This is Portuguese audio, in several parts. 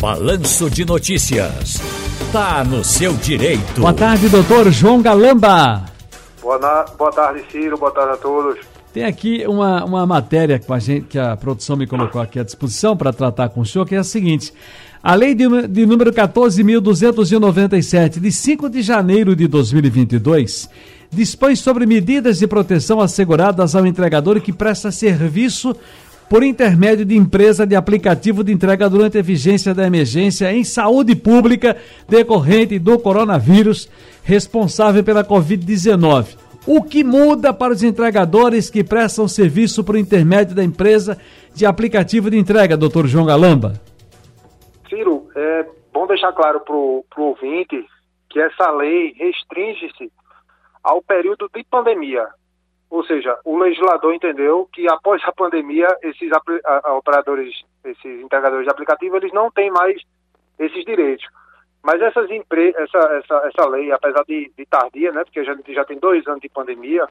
Balanço de Notícias. Tá no seu direito. Boa tarde, doutor João Galamba. Boa tarde, Ciro. Boa tarde a todos. Tem aqui uma matéria com a gente, que a produção me colocou aqui à disposição para tratar com o senhor, que é a seguinte. A lei de número 14.297, de 5 de janeiro de 2022, dispõe sobre medidas de proteção asseguradas ao entregador que presta serviço por intermédio de empresa de aplicativo de entrega durante a vigência da emergência em saúde pública decorrente do coronavírus, responsável pela Covid-19. O que muda para os entregadores que prestam serviço por intermédio da empresa de aplicativo de entrega, doutor João Galamba? Ciro, é bom deixar claro para o ouvinte que essa lei restringe-se ao período de pandemia. Ou seja, o legislador entendeu que após a pandemia, esses operadores, esses entregadores de aplicativo, eles não têm mais esses direitos. Mas essa lei, apesar de tardia, né, porque a gente já tem 2 anos de pandemia,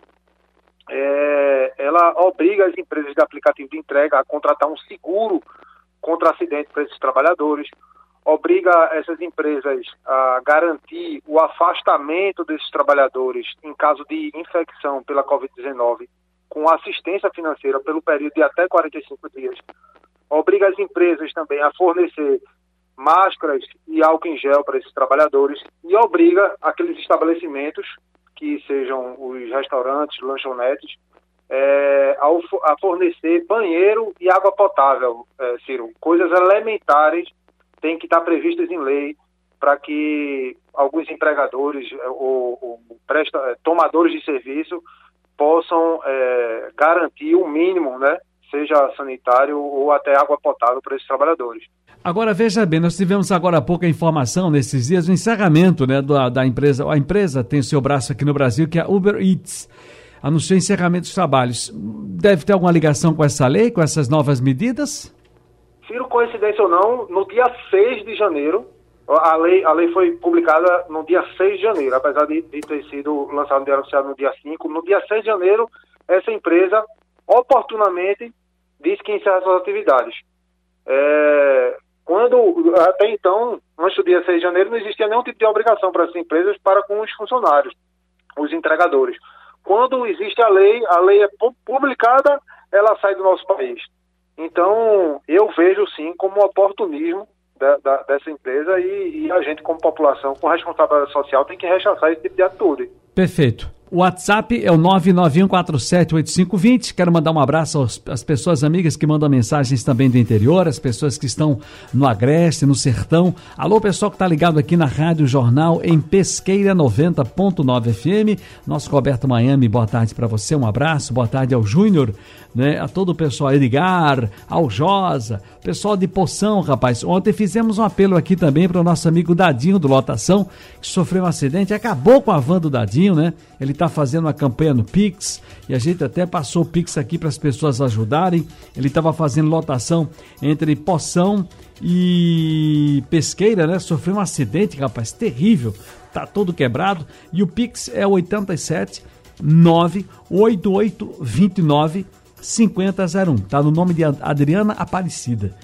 ela obriga as empresas de aplicativo de entrega a contratar um seguro contra acidente para esses trabalhadores, obriga essas empresas a garantir o afastamento desses trabalhadores em caso de infecção pela Covid-19 com assistência financeira pelo período de até 45 dias, obriga as empresas também a fornecer máscaras e álcool em gel para esses trabalhadores e obriga aqueles estabelecimentos, que sejam os restaurantes, lanchonetes, a fornecer banheiro e água potável, Ciro. Coisas elementares têm que estar previstas em lei para que alguns empregadores ou tomadores de serviço possam garantir o mínimo, né, seja sanitário ou até água potável para esses trabalhadores. Agora, veja bem, nós tivemos agora há pouco a informação, nesses dias, o encerramento, né, da empresa. A empresa tem o seu braço aqui no Brasil, que é a Uber Eats. Anunciou encerramento dos trabalhos. Deve ter alguma ligação com essa lei, com essas novas medidas? Ciro, coincidência ou não, no dia 6 de janeiro, a lei foi publicada no dia 6 de janeiro, apesar de ter sido lançado no Diário Oficial no dia 5. No dia 6 de janeiro, essa empresa, oportunamente, disse que encerra suas atividades. Até então, antes do dia 6 de janeiro, não existia nenhum tipo de obrigação para essas empresas para com os funcionários, os entregadores. Quando existe a lei é publicada, ela sai do nosso país. Então, eu vejo sim como um oportunismo dessa empresa e a gente, como população, com responsabilidade social, tem que rechaçar esse tipo de atitude. Perfeito. O WhatsApp é o 991478520. Quero mandar um abraço às pessoas amigas que mandam mensagens também do interior, as pessoas que estão no Agreste, no Sertão. Alô, pessoal que está ligado aqui na Rádio Jornal em Pesqueira 90.9 FM. Nosso Roberto Miami, boa tarde para você, um abraço. Boa tarde ao Júnior, né, a todo o pessoal, Edgar, ao Josa, pessoal de Poção, rapaz. Ontem fizemos um apelo aqui também para o nosso amigo Dadinho do Lotação, que sofreu um acidente, acabou com a van do Dadinho, né? Ele está fazendo uma campanha no Pix e a gente até passou o Pix aqui para as pessoas ajudarem. Ele estava fazendo lotação entre Poção e Pesqueira, né? Sofreu um acidente, rapaz, terrível, tá todo quebrado. E o Pix é 87 98829 5001. Tá no nome de Adriana Aparecida.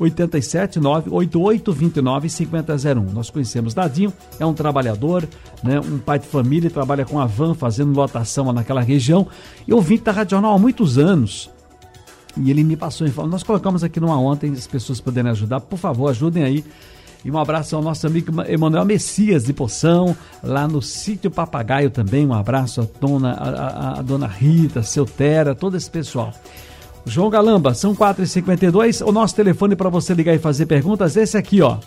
879-8829-5001. Nós conhecemos Dadinho, é um trabalhador, né, um pai de família, trabalha com a van, fazendo lotação lá naquela região. E ouvinte da Rádio Jornal há muitos anos. E ele me passou informação. Nós colocamos aqui numa ontem, as pessoas poderem ajudar. Por favor, ajudem aí. E um abraço ao nosso amigo Emanuel Messias de Poção, lá no Sítio Papagaio também. Um abraço a dona Rita, seu Tera, todo esse pessoal. João Galamba, são 4h52, o nosso telefone para você ligar e fazer perguntas, esse aqui, ó.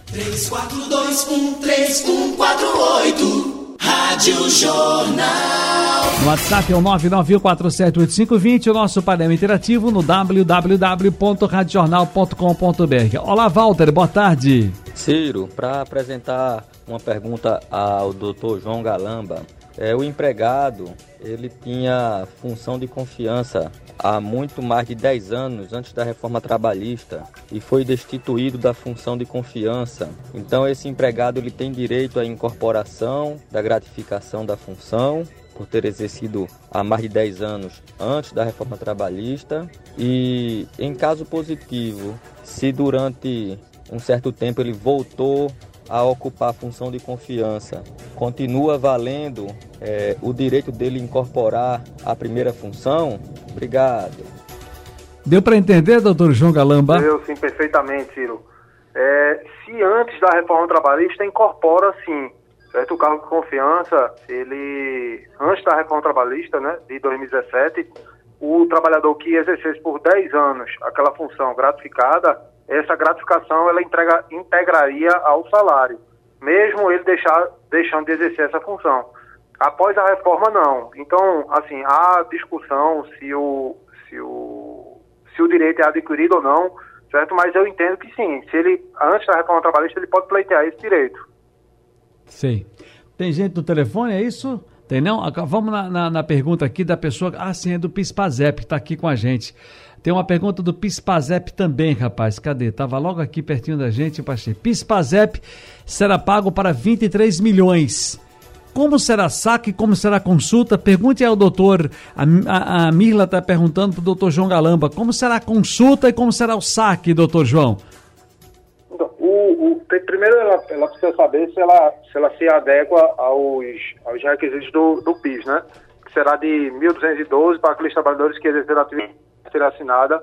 34213148, Rádio Jornal. No WhatsApp é o 991478520, o nosso painel interativo no www.radiojornal.com.br. Olá, Walter, boa tarde. Ciro, para apresentar uma pergunta ao Dr. João Galamba, o empregado, ele tinha função de confiança há muito mais de 10 anos antes da reforma trabalhista e foi destituído da função de confiança. Então esse empregado ele tem direito à incorporação da gratificação da função por ter exercido há mais de 10 anos antes da reforma trabalhista e em caso positivo, se durante um certo tempo ele voltou a ocupar a função de confiança. Continua valendo o direito dele incorporar a primeira função? Obrigado. Deu para entender, doutor João Galamba? Deu, sim, perfeitamente, Ciro. Se antes da reforma trabalhista, incorpora, sim, certo? O cargo de confiança, ele, antes da reforma trabalhista, né, de 2017, o trabalhador que exercesse por 10 anos aquela função gratificada, essa gratificação ela integraria ao salário, mesmo ele deixando de exercer essa função. Após a reforma, não. Então, assim, há discussão se o direito é adquirido ou não, certo? Mas eu entendo que sim, se ele, antes da reforma trabalhista, ele pode pleitear esse direito. Sim. Tem gente no telefone, é isso? Tem não? Vamos na pergunta aqui da pessoa, sim, é do Pispazep, que está aqui com a gente. Tem uma pergunta do Pispazep também, rapaz. Cadê? Estava logo aqui pertinho da gente, Pacheco. Pispazep será pago para 23 milhões. Como será saque, como será consulta? Pergunte ao doutor, a Mirla está perguntando para o doutor João Galamba, como será a consulta e como será o saque, doutor João? Então, primeiro ela precisa saber se ela se adequa aos requisitos do PIS, né? Que será de 1.212 para aqueles trabalhadores que exerceram a atividade ser assinada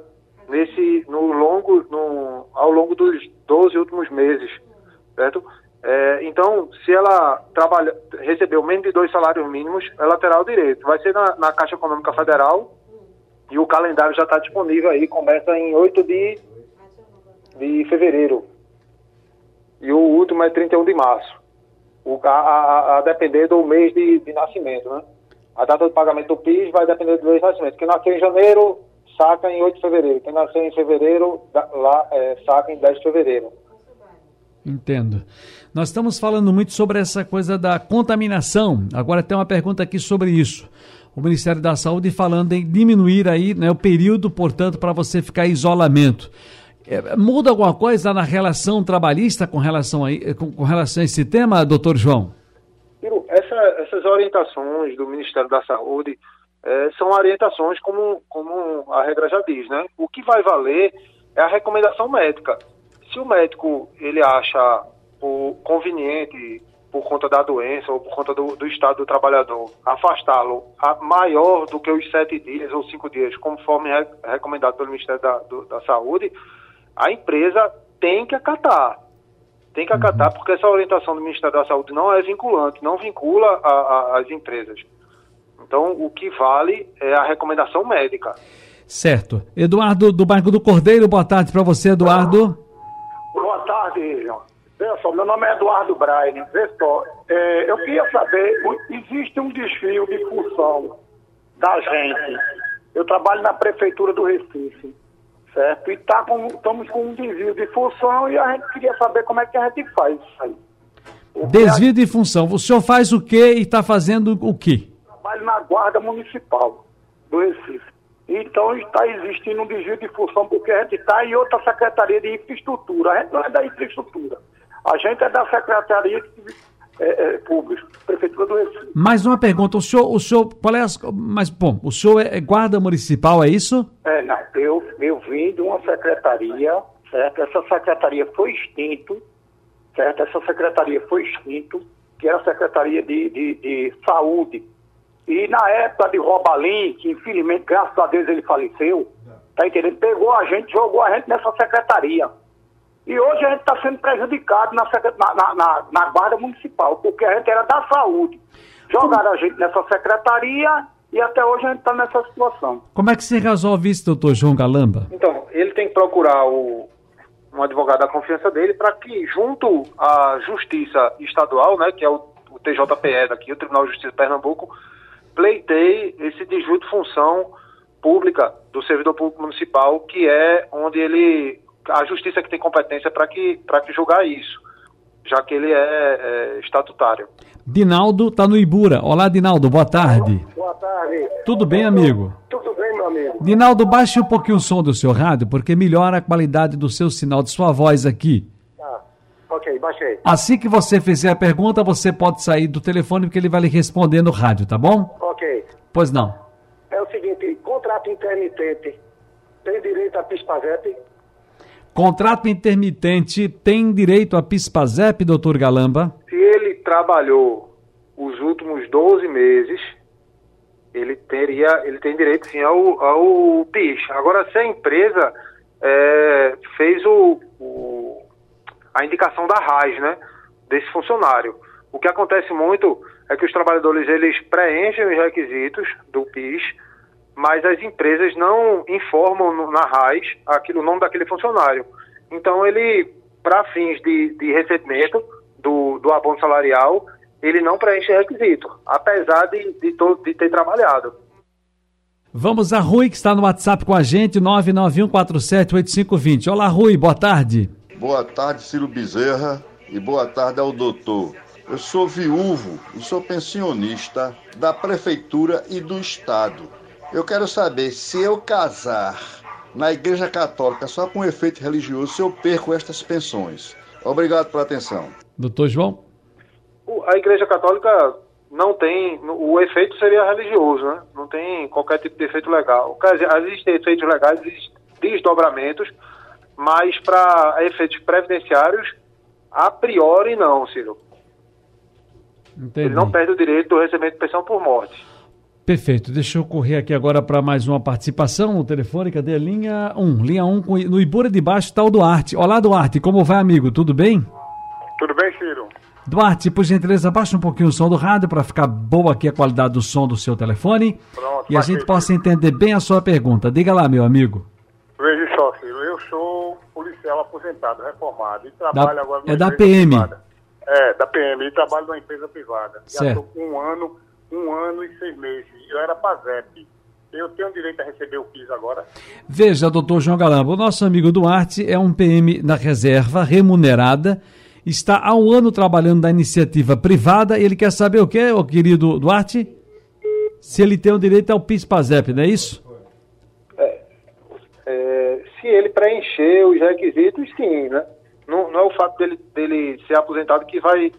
ao longo dos 12 últimos meses, certo? Então, se ela recebeu menos de 2 salários mínimos, ela terá o direito. Vai ser na Caixa Econômica Federal e o calendário já está disponível aí, começa em 8 de fevereiro e o último é 31 de março, a depender do mês de nascimento, né? A data do pagamento do PIS vai depender do mês de nascimento. Quem nasceu em janeiro, saca em 8 de fevereiro. Quem nasceu em fevereiro, saca em 10 de fevereiro. Entendo. Nós estamos falando muito sobre essa coisa da contaminação. Agora tem uma pergunta aqui sobre isso. O Ministério da Saúde falando em diminuir aí, né, o período, portanto, para você ficar em isolamento. Muda alguma coisa na relação trabalhista com relação a esse tema, doutor João? Essas orientações do Ministério da Saúde são orientações como a regra já diz, né? O que vai valer é a recomendação médica. Se o médico ele acha conveniente, por conta da doença ou por conta do estado do trabalhador, afastá-lo maior do que os 7 dias ou 5 dias, conforme é recomendado pelo Ministério da Saúde, a empresa tem que acatar. Tem que acatar, porque essa orientação do Ministério da Saúde não é vinculante, não vincula as empresas. Então, o que vale é a recomendação médica. Certo. Eduardo, do bairro do Cordeiro, boa tarde para você, Eduardo. Boa tarde, João. Veja só, meu nome é Eduardo Braine. Veja só, eu queria saber, existe um desvio de função da gente. Eu trabalho na Prefeitura do Recife, certo? E estamos com um desvio de função e a gente queria saber como é que a gente faz isso aí. Desvio de função. O senhor faz o quê e está fazendo o quê? Trabalho na Guarda Municipal do Recife. Então está existindo um desvio de função porque a gente está em outra Secretaria de Infraestrutura. A gente não é da infraestrutura. A gente é da Secretaria de Pública, Prefeitura do Recife. Mais uma pergunta. O senhor qual é o senhor é guarda municipal, é isso? Não. Eu vim de uma secretaria, certo? Essa secretaria foi extinto, certo? Essa secretaria foi extinto, que era a Secretaria de Saúde. E na época de Robalim, que infelizmente, graças a Deus, ele faleceu, tá entendendo? Pegou a gente, jogou a gente nessa secretaria. E hoje a gente está sendo prejudicado na Guarda Municipal, porque a gente era da saúde. Jogaram a gente nessa secretaria e até hoje a gente está nessa situação. Como é que se resolve isso, doutor João Galamba? Então, ele tem que procurar um advogado da confiança dele para que, junto à Justiça Estadual, né, que é o TJPE daqui, o Tribunal de Justiça de Pernambuco, pleiteie esse desvio de função pública do servidor público municipal, que é onde a justiça que tem competência para que julgar isso, já que ele é estatutário. Dinaldo está no Ibura. Olá, Dinaldo, boa tarde. Boa tarde. Tudo bem, amigo? Tudo bem, meu amigo. Dinaldo, baixe um pouquinho o som do seu rádio, porque melhora a qualidade do seu sinal, de sua voz aqui. Ok, baixei. Assim que você fizer a pergunta, você pode sair do telefone, porque ele vai lhe responder no rádio, tá bom? Ok. Pois não. É o seguinte, contrato intermitente tem direito a PIS-PASEP? Contrato intermitente tem direito a PIS/PASEP, doutor Galamba? Se ele trabalhou os últimos 12 meses, ele tem direito sim ao PIS. Agora, se a empresa fez a indicação da RAS, né, desse funcionário, o que acontece muito é que os trabalhadores eles preenchem os requisitos do PIS, mas as empresas não informam na RAS o nome daquele funcionário. Então, ele, para fins de recebimento do abono salarial, ele não preenche requisito, apesar de ter trabalhado. Vamos a Rui, que está no WhatsApp com a gente, 991478520. Olá, Rui, boa tarde. Boa tarde, Ciro Bezerra, e boa tarde ao doutor. Eu sou viúvo e sou pensionista da Prefeitura e do Estado. Eu quero saber, se eu casar na Igreja Católica só com efeito religioso, se eu perco estas pensões. Obrigado pela atenção. Doutor João? A Igreja Católica não tem, o efeito seria religioso, né? Não tem qualquer tipo de efeito legal. Existem efeitos legais, existem desdobramentos, mas para efeitos previdenciários, a priori não, Ciro. Entendi. Ele não perde o direito do recebimento de pensão por morte. Perfeito. Deixa eu correr aqui agora para mais uma participação. O telefone, cadê a linha 1? Linha 1, no Ibura de Baixo está o Duarte. Olá, Duarte, como vai, amigo? Tudo bem? Tudo bem, Ciro? Duarte, por gentileza, baixa um pouquinho o som do rádio para ficar boa aqui a qualidade do som do seu telefone. Pronto, e a gente possa entender bem a sua pergunta. Diga lá, meu amigo. Veja só, Ciro, eu sou policial aposentado, reformado, e trabalho agora numa da empresa PM. privada. Da PM, e trabalho numa empresa privada. Já Certo. estou com um ano e 6 meses. Eu era PASEP. Eu tenho direito a receber o PIS agora? Veja, doutor João Galamba, o nosso amigo Duarte é um PM na reserva, remunerada, está há um ano trabalhando na iniciativa privada. Ele quer saber o quê, ô querido Duarte? Se ele tem o direito ao PIS/PASEP, não é isso? Se ele preencher os requisitos, sim, né? Não é o fato dele ser aposentado que vai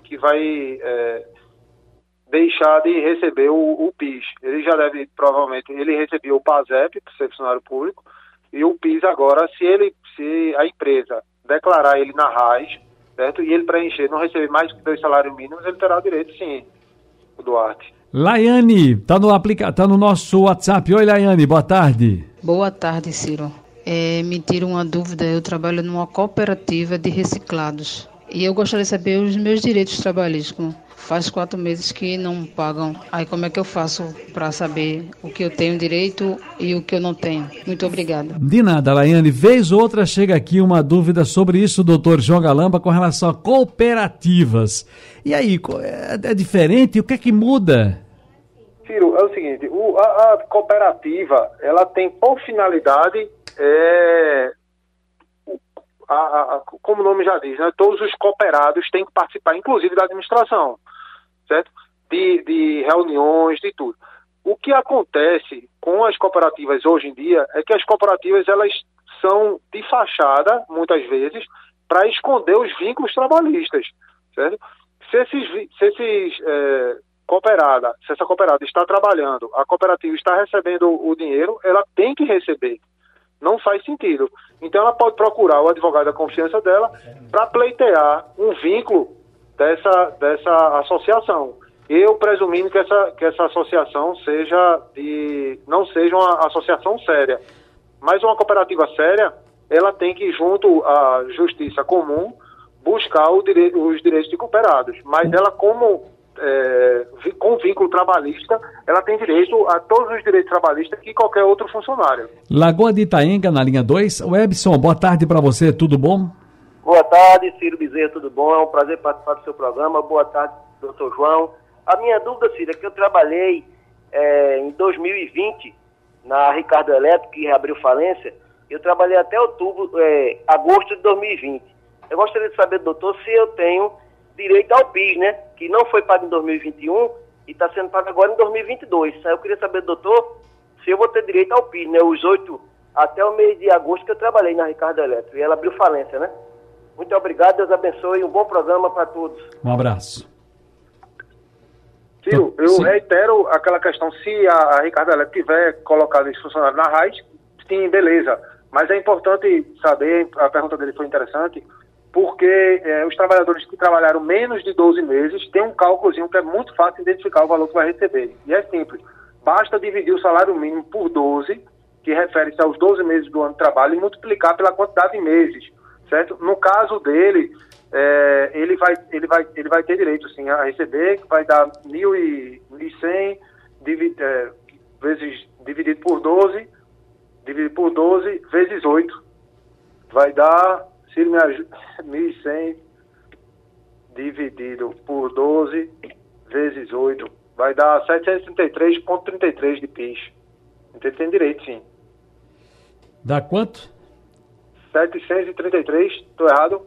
deixar de receber o PIS. Ele já deve, provavelmente, ele recebeu o PASEP, por ser funcionário público, e o PIS agora, se a empresa declarar ele na RAS, certo? E ele preencher, não receber mais que 2 salários mínimos, ele terá direito, sim, o Duarte. Laiane, tá no nosso WhatsApp. Oi, Laiane, boa tarde. Boa tarde, Ciro. Me tira uma dúvida, eu trabalho numa cooperativa de reciclados e eu gostaria de saber os meus direitos trabalhistas. Faz 4 meses que não pagam. Aí como é que eu faço para saber o que eu tenho direito e o que eu não tenho? Muito obrigada. De nada, Laiane. Vez ou outra chega aqui uma dúvida sobre isso, doutor João Galamba, com relação a cooperativas. E aí, é diferente? O que é que muda? Ciro, é o seguinte, a cooperativa, ela tem por finalidade, como o nome já diz, né, todos os cooperados têm que participar, inclusive da administração, certo? De reuniões, de tudo. O que acontece com as cooperativas hoje em dia é que as cooperativas elas são de fachada, muitas vezes, para esconder os vínculos trabalhistas, certo? Se essa cooperada está trabalhando, a cooperativa está recebendo o dinheiro, ela tem que receber. Não faz sentido. Então ela pode procurar o advogado da confiança dela para pleitear um vínculo dessa associação. Eu presumindo que essa associação não seja uma associação séria. Mas uma cooperativa séria, ela tem que ir junto à justiça comum buscar os direitos de cooperados. Mas ela, com vínculo trabalhista, ela tem direito a todos os direitos trabalhistas que qualquer outro funcionário. Lagoa de Itaenga, na linha 2. Webson, boa tarde para você, tudo bom? Boa tarde, Ciro Bezerra, tudo bom? É um prazer participar do seu programa. Boa tarde, doutor João. A minha dúvida, Ciro, é que eu trabalhei em 2020 na Ricardo Eletro, que reabriu falência. Eu trabalhei até agosto de 2020. Eu gostaria de saber, doutor, se eu tenho direito ao PIS, né? Que não foi pago em 2021 e está sendo pago agora em 2022. Aí eu queria saber, doutor, se eu vou ter direito ao PIS, né? Os 8 até o mês de agosto que eu trabalhei na Ricardo Eletro. E ela abriu falência, né? Muito obrigado, Deus abençoe e um bom programa para todos. Um abraço. Ciro, eu reitero aquela questão, se a Ricardo Eletro tiver colocado esse funcionário na RAIS, sim, beleza. Mas é importante saber, a pergunta dele foi interessante, porque os trabalhadores que trabalharam menos de 12 meses têm um cálculozinho que é muito fácil identificar o valor que vai receber. E é simples, basta dividir o salário mínimo por 12, que refere-se aos 12 meses do ano de trabalho, e multiplicar pela quantidade de meses, certo? No caso dele, ele vai ter direito, sim, a receber, que vai dar 1.100 dividido por 12, vezes 8. Vai dar, se ele me ajuda, 1.100 dividido por 12 vezes 8. Vai dar 733,33 de PIS. Então ele tem direito, sim. Dá quanto? 733, estou errado?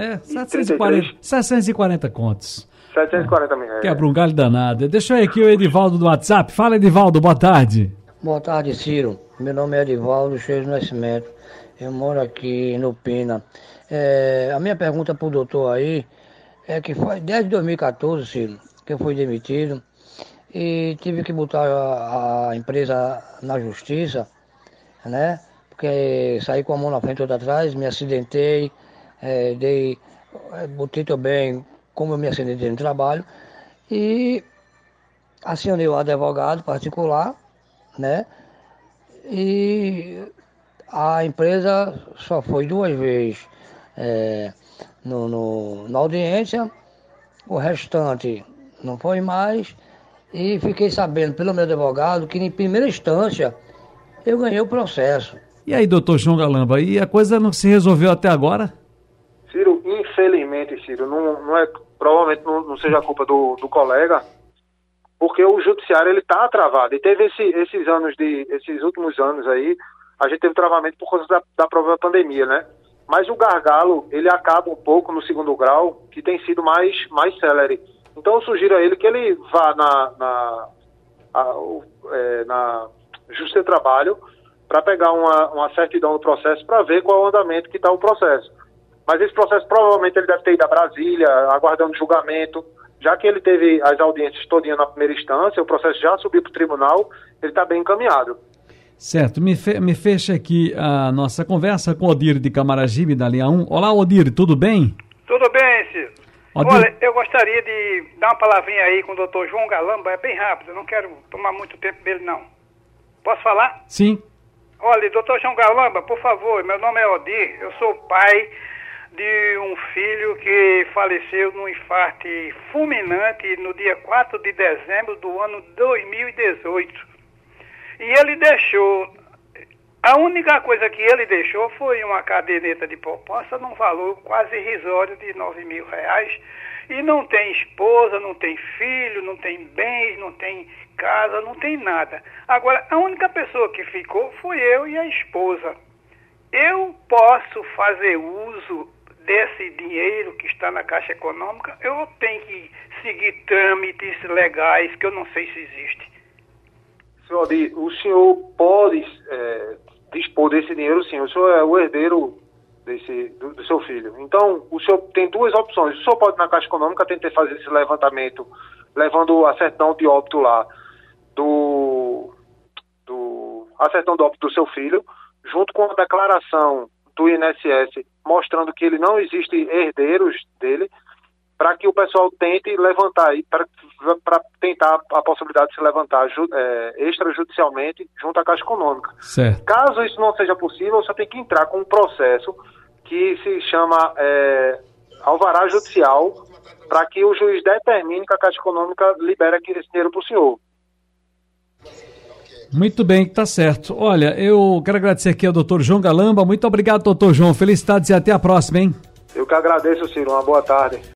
740 contos. 740 mil. Quebra um galho danado. Deixa eu ir aqui o Edivaldo do WhatsApp. Fala, Edivaldo, boa tarde. Boa tarde, Ciro. Meu nome é Edivaldo Cheio do Nascimento. Eu moro aqui no Pina. A minha pergunta para o doutor aí é que foi desde 2014, Ciro, que eu fui demitido e tive que botar a empresa na justiça, né? Porque saí com a mão na frente e outra atrás, me acidentei, botei também como eu me acidentei no trabalho e acionei o advogado particular, né? E a empresa só foi 2 vezes na audiência, o restante não foi mais, e fiquei sabendo pelo meu advogado que em primeira instância eu ganhei o processo. E aí, doutor João Galamba, e a coisa não se resolveu até agora? Ciro, infelizmente, Ciro, provavelmente não seja culpa do colega, porque o judiciário ele está travado. E teve esses últimos anos aí, a gente teve travamento por causa da própria pandemia, né? Mas o gargalo, ele acaba um pouco no segundo grau, que tem sido mais célere. Então eu sugiro a ele que ele vá na Justiça do Trabalho para pegar uma certidão do processo para ver qual é o andamento que está o processo. Mas esse processo provavelmente ele deve ter ido a Brasília, aguardando julgamento. Já que ele teve as audiências todinha na primeira instância, o processo já subiu para o tribunal, ele está bem encaminhado. Certo, me fecha aqui a nossa conversa com o Odir de Camaragibe, da linha 1. Olá, Odir, tudo bem? Tudo bem, Ciro. Olha, eu gostaria de dar uma palavrinha aí com o doutor João Galamba, é bem rápido, eu não quero tomar muito tempo dele, não. Posso falar? Sim. Olha, doutor João Galamba, por favor, meu nome é Odir, eu sou pai de um filho que faleceu num infarto fulminante no dia 4 de dezembro do ano 2018. E ele deixou, a única coisa que ele deixou foi uma caderneta de poupança num valor quase irrisório de R$9.000. E não tem esposa, não tem filho, não tem bens, não tem casa, não tem nada. Agora, a única pessoa que ficou foi eu e a esposa. Eu posso fazer uso desse dinheiro que está na Caixa Econômica? Eu tenho que seguir trâmites legais que eu não sei se existe. Senhor Odir, o senhor pode dispor desse dinheiro, sim. O senhor é o herdeiro do seu filho. Então, o senhor tem 2 opções. O senhor pode, na Caixa Econômica, tentar fazer esse levantamento, levando a certidão de óbito lá, a certidão de óbito do seu filho, junto com a declaração do INSS, mostrando que ele não existe herdeiros dele, para que o pessoal tente levantar, para tentar a possibilidade de se levantar extrajudicialmente junto à Caixa Econômica. Certo. Caso isso não seja possível, você tem que entrar com um processo que se chama alvará judicial, para que o juiz determine que a Caixa Econômica libere esse dinheiro para o senhor. Muito bem, tá certo. Olha, eu quero agradecer aqui ao doutor João Galamba. Muito obrigado, doutor João. Felicidades e até a próxima, hein? Eu que agradeço, Ciro. Uma boa tarde.